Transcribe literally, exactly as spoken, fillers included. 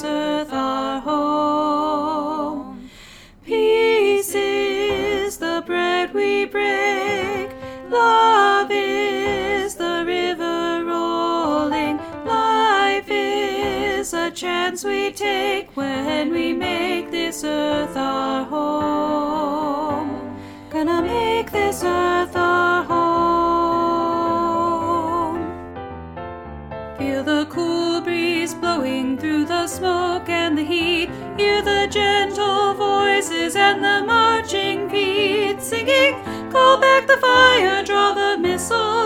earth our home. Peace is the bread we break, love is the river rolling, life is a chance we take when we make this earth our home. Gonna make this earth our home. Feel the cool breeze blowing through the smoke and the heat. Hear the gentle voices and the marching feet singing, call back the fire, draw the missile